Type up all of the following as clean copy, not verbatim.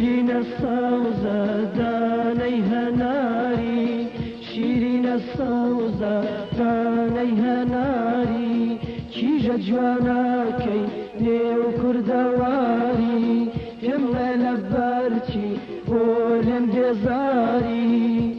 شیرینە سەوزە دانەی هەناری شیرینە سەوزە دانەی هەناری کیژە جوانەکەی نێو کوردەواری پێم بڵێ لە بەرچی بۆ لێم بێزاری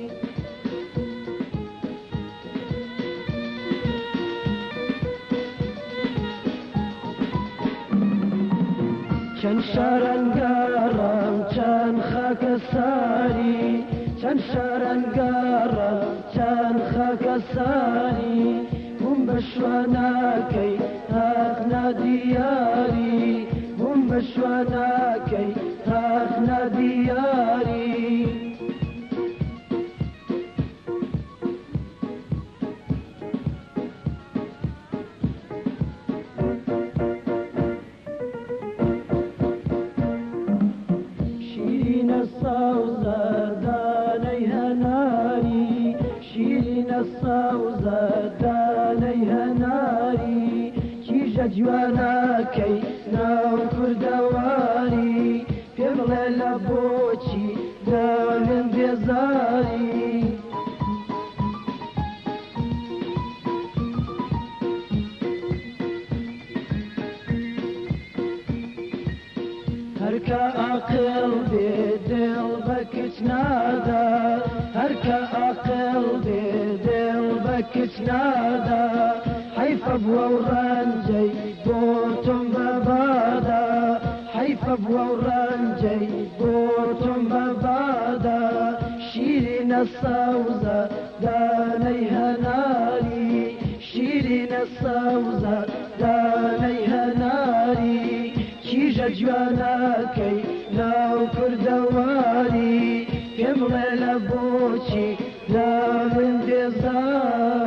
چەند شارەنگەڕم چەند خاکە ساری چەند شارەنگەڕم چەند خاکە ساری بووم بە شوانەکەی هەقنا دیاری بووم بە شوانەکەی هەقنا دیاری شیرینە سەوزە دانەی هەناری شیرینە سەوزە دانەی هەناری کیژە جوانەکەی ناو کوردەواری پێ بڵێ لە بۆچی دڵم بێزاری هەرکە عاقڵ بێ دڵ بە کچ نادا هەرکە عاقڵ بێ دڵ بە کچ نادا حەیفە بووە و ڕەنجەی بۆ تۆم بەبادا حەیفە بووە و ڕەنجەی بۆ تۆم بەبادا شیرینە سەوزە دانەی هەناری شیرینە سەوزە دانەی هەناری کیژە جوانەکەی ناو کوردەواری پێم بڵێ لە بۆچی دڵم بێزاری